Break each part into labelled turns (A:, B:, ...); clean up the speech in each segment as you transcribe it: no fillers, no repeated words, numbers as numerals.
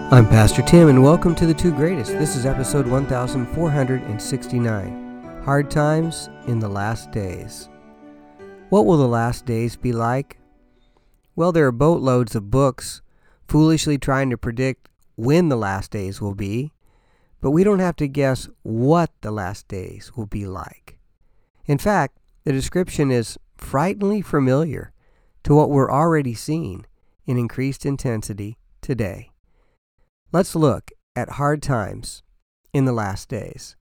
A: I'm Pastor Tim, and welcome to The Two Greatest. This is episode 1469, Hard Times in the Last Days. What will the last days be like? Well, there are boatloads of books foolishly trying to predict when the last days will be, but we don't have to guess what the last days will be like. In fact, the description is frighteningly familiar to what we're already seeing in increased intensity today. Let's look at hard times in the last days.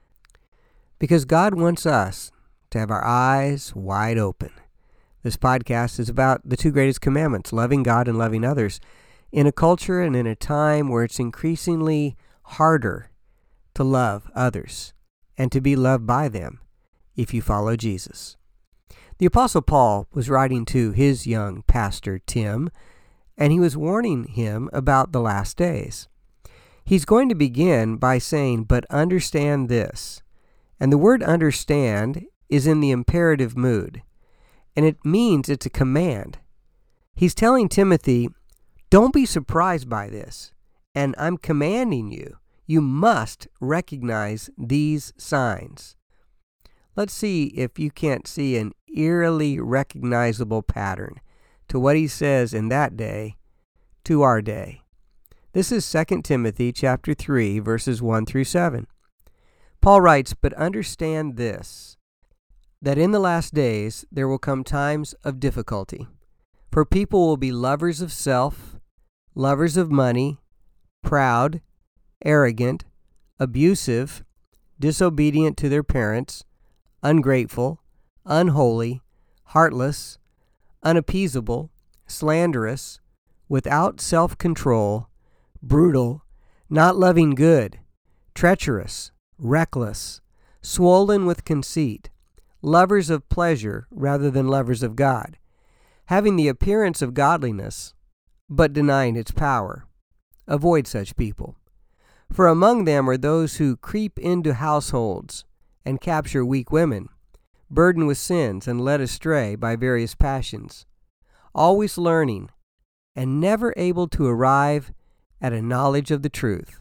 A: Because God wants us to have our eyes wide open. This podcast is about the two greatest commandments, loving God and loving others, in a culture and in a time where it's increasingly harder to love others and to be loved by them if you follow Jesus. The Apostle Paul was writing to his young pastor, Tim, and he was warning him about the last days. He's going to begin by saying, but understand this. And the word understand is in the imperative mood, and it means it's a command. He's telling Timothy, don't be surprised by this, and I'm commanding you. You must recognize these signs. Let's see if you can't see an eerily recognizable pattern to what he says in that day to our day. This is 2 Timothy chapter 3, verses 1 through 7. Paul writes, but understand this, that in the last days there will come times of difficulty, for people will be lovers of self, lovers of money, proud, arrogant, abusive, disobedient to their parents, ungrateful, unholy, heartless, unappeasable, slanderous, without self-control, brutal, not loving good, treacherous, reckless, swollen with conceit, lovers of pleasure rather than lovers of God, having the appearance of godliness, but denying its power. Avoid such people. For among them are those who creep into households and capture weak women, burdened with sins and led astray by various passions, always learning and never able to arrive at a knowledge of the truth.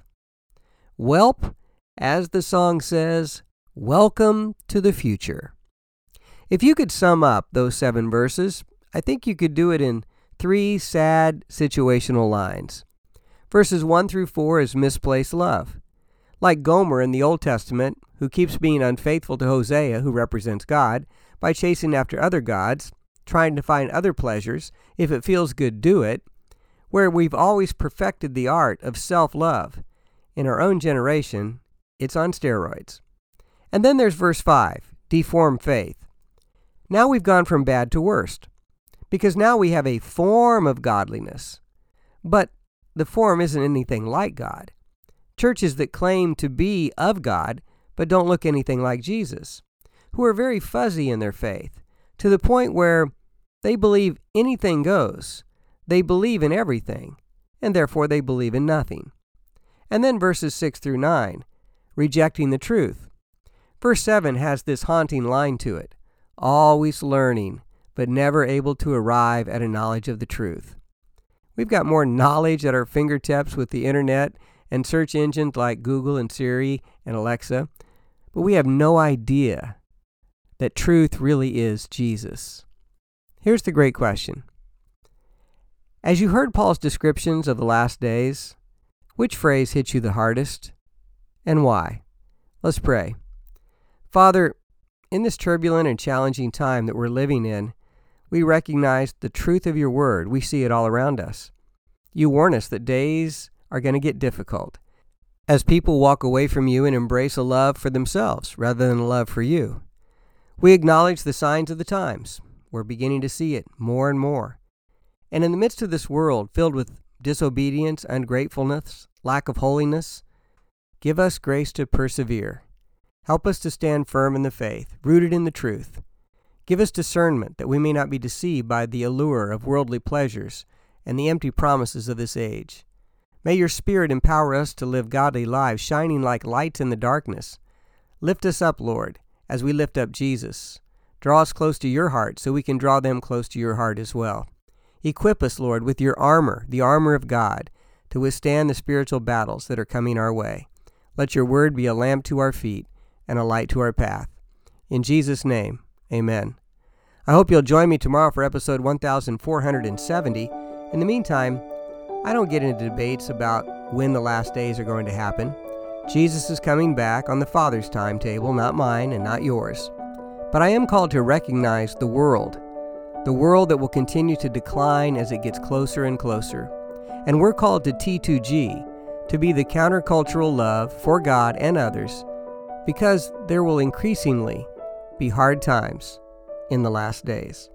A: Welp, as the song says, welcome to the future. If you could sum up those 7 verses, I think you could do it in 3 sad situational lines. Verses 1 through 4 is misplaced love. Like Gomer in the Old Testament, who keeps being unfaithful to Hosea, who represents God, by chasing after other gods, trying to find other pleasures. If it feels good, do it. Where we've always perfected the art of self-love. In our own generation, it's on steroids. And then there's verse 5, deformed faith. Now we've gone from bad to worst, because now we have a form of godliness. But the form isn't anything like God. Churches that claim to be of God, but don't look anything like Jesus, who are very fuzzy in their faith, to the point where they believe anything goes. They believe in everything, and therefore they believe in nothing. And then verses 6 through 9, rejecting the truth. Verse 7 has this haunting line to it, always learning, but never able to arrive at a knowledge of the truth. We've got more knowledge at our fingertips with the internet and search engines like Google and Siri and Alexa, but we have no idea that truth really is Jesus. Here's the great question. As you heard Paul's descriptions of the last days, which phrase hit you the hardest, and why? Let's pray. Father, in this turbulent and challenging time that we're living in, we recognize the truth of your word. We see it all around us. You warn us that days are going to get difficult as people walk away from you and embrace a love for themselves rather than a love for you. We acknowledge the signs of the times. We're beginning to see it more and more. And in the midst of this world filled with disobedience, ungratefulness, lack of holiness, give us grace to persevere. Help us to stand firm in the faith, rooted in the truth. Give us discernment that we may not be deceived by the allure of worldly pleasures and the empty promises of this age. May your Spirit empower us to live godly lives, shining like lights in the darkness. Lift us up, Lord, as we lift up Jesus. Draw us close to your heart so we can draw them close to your heart as well. Equip us, Lord, with your armor, the armor of God, to withstand the spiritual battles that are coming our way. Let your word be a lamp to our feet and a light to our path. In Jesus' name, amen. I hope you'll join me tomorrow for episode 1470. In the meantime, I don't get into debates about when the last days are going to happen. Jesus is coming back on the Father's timetable, not mine and not yours. But I am called to recognize the world that will continue to decline as it gets closer and closer. And we're called to T2G, to be the countercultural love for God and others, because there will increasingly be hard times in the last days.